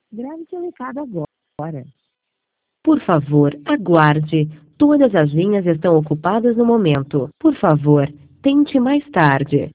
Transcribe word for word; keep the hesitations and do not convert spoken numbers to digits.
Grave seu recado agora. Por favor, aguarde. Todas as linhas estão ocupadas no momento. Por favor, tente mais tarde.